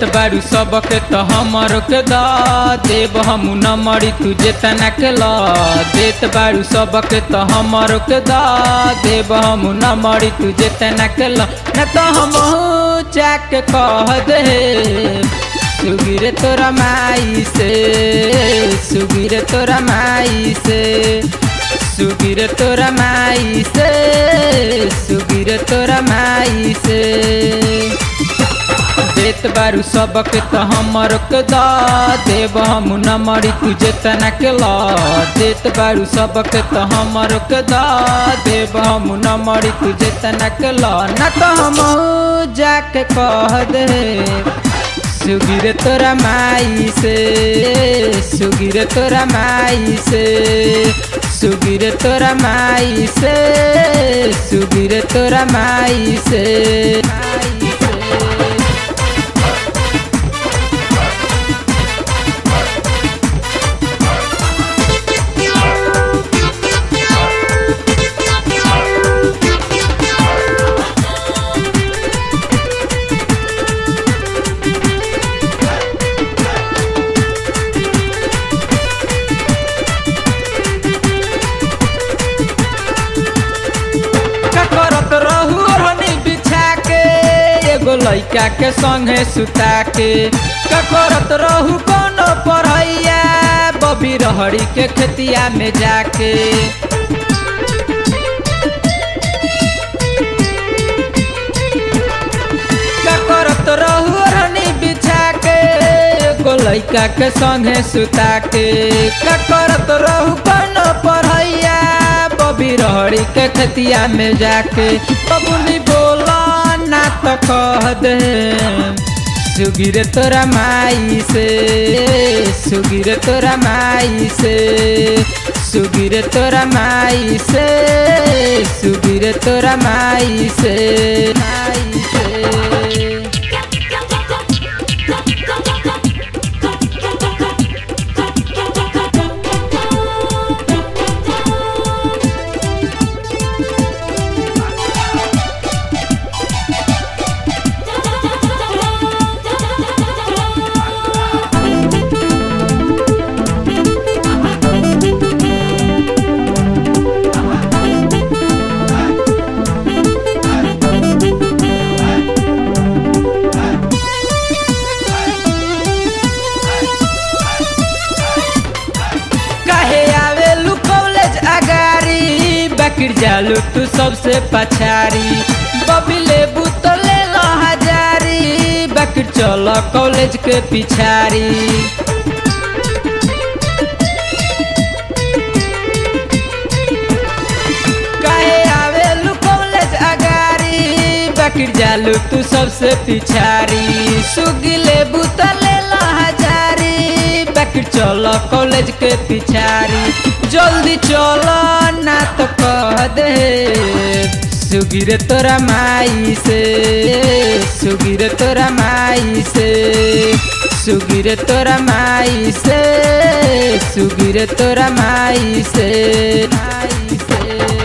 देत बारू सबके तो हमरो के दा देव हम न मरी तुझे तना के ला देत बारू सबके तो हमरो के दा देव हम न मरी तुझे तना के ला न तो हम जाके कह दे सुगिरे तोरा माई से सुगिरे तोरा माई से सुगिरे तोरा माई से सुगिरे तोरा माई से देत बारू सबके तो हमरो के दा देव हम न मरी तुझे तना के ला देत बारू सबके तो हमरो के दा देव हम न मरी तुझे तना के ला न तो हम जाके कह दे सुगिरे तोरा माई से सुगिरे तोरा माई से सुगिरे तोरा माई से सुगिरे तोरा माई से लइका के संगे सुता के करत रहू कोनो पढ़ैया बबी रहड़ी के खेतिया में जाके करत रहू रहनी बिछा के एगो लइका के संगे सुता के करत रहू कोनो पढ़ैया बबी रहड़ी के खेतिया में जाके बबुनी बोला ना तो कह दे सुगिरे तोरा माई से सुगिरे तोरा माई से सुगिरे तोरा माई से सुगिरे तोरा माई से माई से गिर जालू तू सबसे पछारी बबी लेबू तो ले लो हजारी बकर चलो कॉलेज के पिछारी काहे आवेलू कॉलेज अगारी बकर जालू तू सबसे पिछारी सुगी लेबू तो ले लो हजारी बकर चलो कॉलेज के पिछारी जल्दी चलो ना तो कह दे सुगिरे तोरा माई से सुगिरे तोरा माई से सुगिरे तोरा माई से सुगिरे तोरा माई से माई से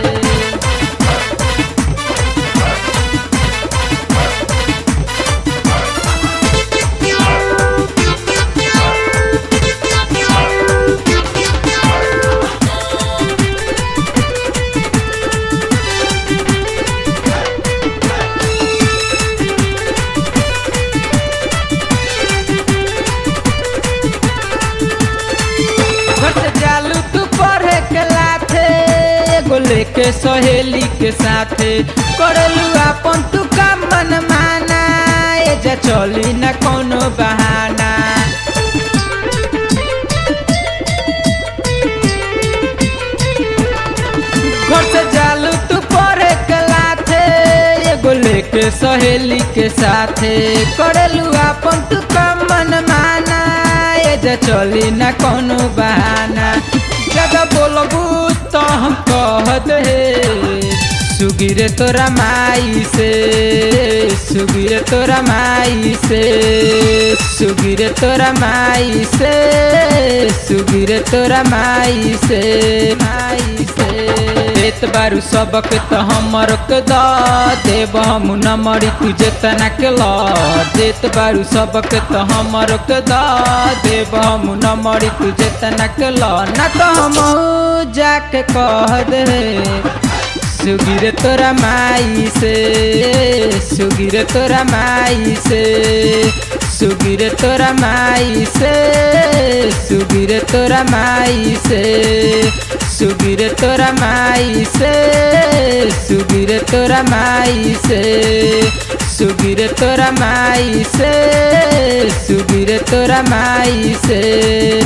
लेके सहेली के साथे करलू अपन तू काम मन माना एजा चली न कोनो बहाना घर से जालू तू पढ़े के लाथे एगो लेके सहेली के साथे करलू अपन तू काम मन माना एजा चली न कोनो बहाना ज्यादा बोलबू तो हम कह दे सुगिरे तोरा माई से सुगिरे तोरा माई से सुगिरे तोरा माई से सुगिरे तोरा माई से माई से देत बारू सबके तो हमर के दा देव हम न मरी तुझे तना के ला देत बारू सबके तो हमर के दा देव हम न मरी तुझे तना के ला ना तो हम जाके कह दे सुगिर तोरा माई से सुगिर तोरा माई से सुगिर तोरा माई से सुगिर तोरा माई से सुगिर तोरा माई से सुगिर तोरा माई से सुगिर तोरा माई से सुगिर तोरा माई से।